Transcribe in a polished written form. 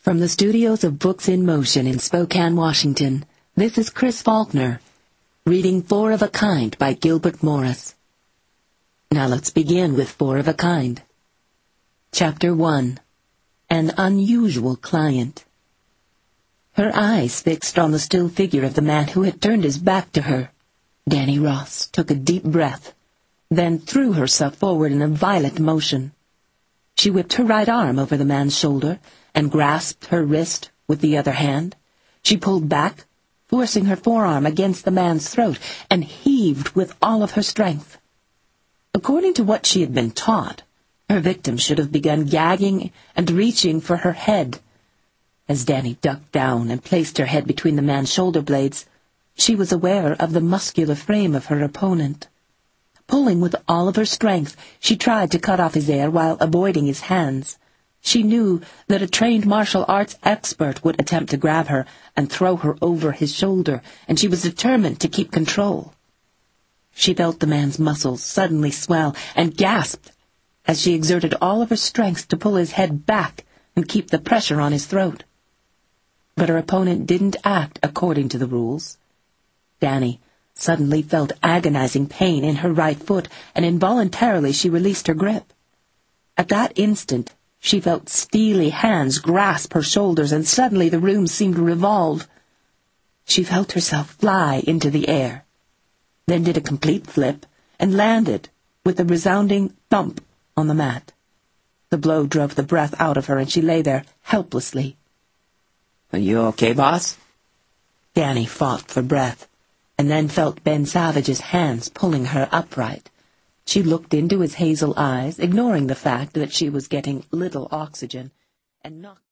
From the studios of Books in Motion in Spokane, Washington, this is Chris Faulkner, reading Four of a Kind by Gilbert Morris. Now let's begin with Four of a Kind. Chapter 1. An Unusual Client. Her eyes fixed on the still figure of the man who had turned his back to her. Danny Ross took a deep breath, then threw herself forward in a violent motion. She whipped her right arm over the man's shoulder and grasped her wrist with the other hand. She pulled back, forcing her forearm against the man's throat, and heaved with all of her strength. According to what she had been taught, her victim should have begun gagging and reaching for her head. As Danny ducked down and placed her head between the man's shoulder blades, she was aware of the muscular frame of her opponent. Pulling with all of her strength, she tried to cut off his air while avoiding his hands. She knew that a trained martial arts expert would attempt to grab her and throw her over his shoulder, and she was determined to keep control. She felt the man's muscles suddenly swell and gasped as she exerted all of her strength to pull his head back and keep the pressure on his throat. But her opponent didn't act according to the rules. Danny suddenly felt agonizing pain in her right foot, and involuntarily she released her grip. At that instant, she felt steely hands grasp her shoulders, and suddenly the room seemed to revolve. She felt herself fly into the air, then did a complete flip and landed with a resounding thump on the mat. The blow drove the breath out of her, and she lay there helplessly. "Are you okay, boss?" Danny fought for breath, and then felt Ben Savage's hands pulling her upright. She looked into his hazel eyes, ignoring the fact that she was getting little oxygen, and knocked